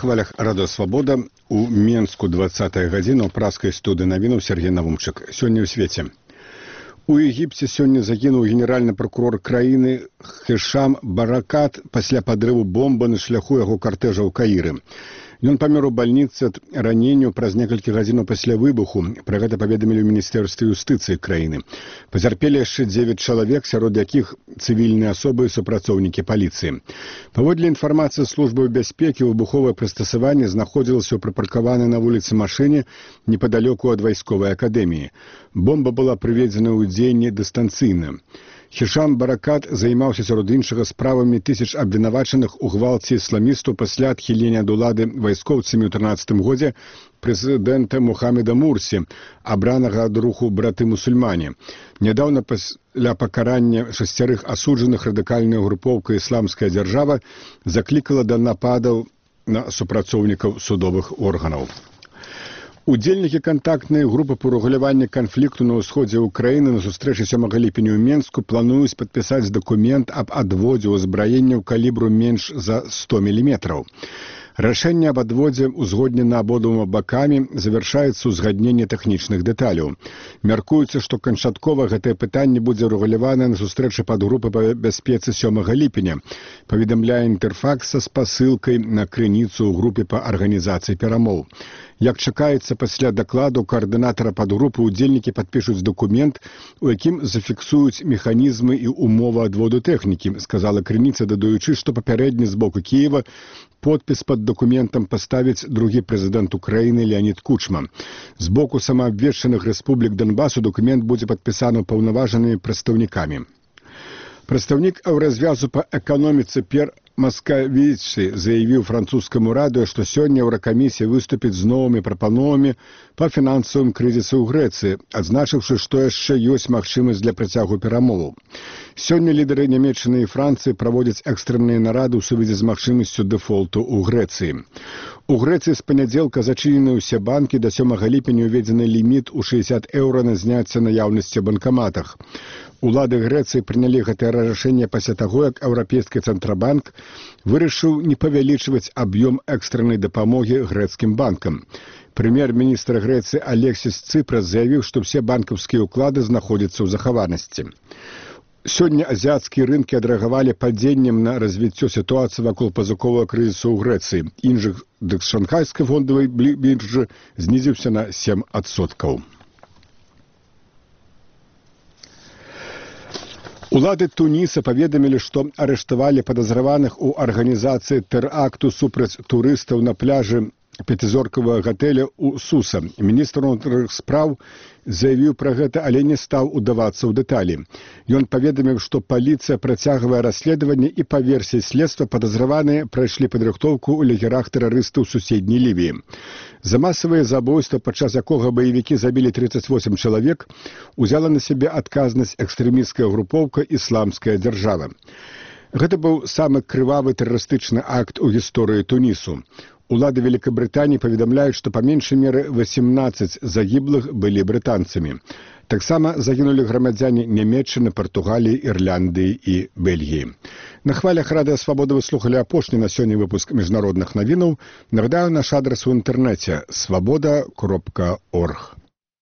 хвалях Радыё Свабода у Менску 20-я гадзіна ў праскай студыі навінаў Сергей Навумчык. Сёння ў свеце. У Егіпце сёння загінуў генеральны пракурор краіны Хішам Баракат пасля падрыву бомбы на шляху яго картэжа ў Каіры. Ён памёр у бальніцы ад ранення праз некалькі гадзінаў пасля выбуху. Пра гэта паведамілі ў Міністэрстве юстыцыі краіны. Пацярпелі яшчэ 9 чалавек, сярод якіх цывільныя асобы і супрацоўнікі паліцыі. Паводле інфармацыі службы бяспекі, выбуховае прыстасаванне знаходзілася ў прыпаркаванай на вуліцы машыне непадалёку ад вайсковай акадэміі. Бомба была прыведзена ў дзеянне дыстанцыйна. Хішам Баракат займаўся сярод іншага справамі тысяч абвінавачаных у гвалце ісламістаў пасля адхілення ад улады вайскоўцамі ў 13 годзе прэзідэнта Мухаммеда Мурсі, абранага ад руху браты-мусульмане. Нядаўна пасля пакарання 6 асуджаных радыкальная групоўка «Ісламская дзяржава» заклікала да нападаў на супрацоўнікаў судовых органаў. Удзельнікі кантактнай групы па рэгуляванні канфлікту на ўсходзе ўкраіны на сустрэчы 7 ліпеня ў Менску плануюць падпісаць дакумент аб адводзе ўзбраенняў калібру менш за 100 мм. Рашэнне аб адводзе узгоднена абодвума бакамі, завяршаецца ўзгадненне тэхнічных дэталяў. Мяркуецца, што канчаткова гэтае пытанне будзе рэгуляванае на сустрэчы падгрупы па бяспецы 7 ліпеня, паведамляе Інтэрфакс са спасылкай на крыніцу ў групе па арганізацыі перамоў. Як чакаецца, пасля дакладу каардынатара падгрупы удзельнікі падпішуць дакумент, у якім зафіксуюць механізмы і умовы адводу тэхнікі, сказала крыніца, дадаючы, што папярэдні з боку Кіева подпіс пад дакументам паставіць другі прэзідэнт Украіны Леонід Кучма. З боку самаабвешчаных рэспублік Донбасу дакумент будзе падпісаны паўнаважанымі прадстаўнікамі. Прадстаўнік Еўразвязу па эканоміцы П'ер Маскавіці заявіў французскаму радыё, што сёння Еўракамісія выступіць з новымі прапановамі па фінансавым крызісу ў Грэцыі, адзначыўшы, што яшчэ ёсць магчымасць для працягу перамоваў. Сёння лідары Нямецчыны і Францыі праводзяць экстрэмныя нарады ў сувязі з магчымасцю дэфолту ў Грэцыі. У Грэцыі з панядзелка зачынены ўсе банкі, да 7 ліпеня ўведзены ліміт у 60 еўра на зняцце наяўнасці ў банкаматах. Улады Грэцыі прынялі гэтае рашэнне пасля таго, як Еўрапейскі цэнтрабанк вырашыў не павялічваць аб'ём экстрэннай дапамогі грэцкім банкам. Прэм'ер-міністр Грэцыі Алексіс Цыпрас заявіў, што ўсе банкаўскія ўклады знаходзяцца ў захаванасці. Сёння азіяцкія рынкі адрэагавалі падзеннем на развіццё сітуацыі вакол пазыковага крызісу ў Грэцыі. Індекс шанхайскай фондавай біржы знізіўся на 7%. Улады Туніса паведамілі, што арыштавалі падазраваных у арганізацыі тэракту супраць турыстаў на пляжы пяцізоркавага гатэля ў Суса. Міністр унутраных спраў заявіў пра гэта, але не стаў удавацца ў дэталі. Ён паведаміў, што паліцыя працягвае расследаванне і па версіі следства падазраваныя прайшлі падрыхтоўку ў лагерах тэрарыстаў суседняй Лівіі. За масавае забойства, падчас якога баевікі забілі 38 чалавек, узяла на сябе адказнасць экстрэмісцкая групоўка «Ісламская дзяржава». Гэта быў самы крывавы тэрарыстычны акт у гісторыі Тунісу. Улады Великабрытаніі паведамляюць, што па меншай меры 18 загіблых былі брытанцамі. Таксама загінулі грамадзяне Нямецчыны, Партугаліі, Ірландыі і Бельгіі. На хвалях Радыё Свабода вы слухалі апошні на сёння выпуск міжнародных навінаў. Нагадаю, наш адрас у інтэрнэце – swaboda.org.